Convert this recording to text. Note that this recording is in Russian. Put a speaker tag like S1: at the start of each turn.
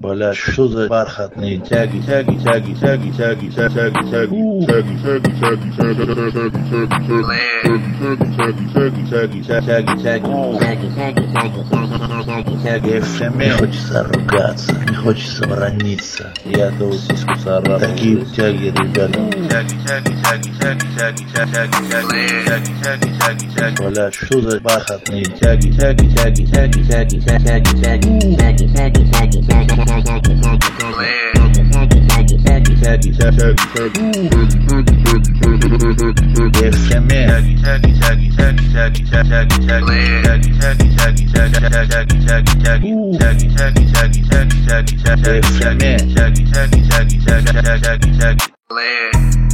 S1: Бля, что за бархатные тяги, тяги, тяги, тяги, тяги, тяги, тяги, тяги, тяги, тяги, тяги, тяги, мне хочется ругаться, не хочется брониться. Я до сиску сорвал. Такие тяги, ребята. Бля, что за бархатные тяги, тяги, тяги, тяги, тяги, тяги, тяги,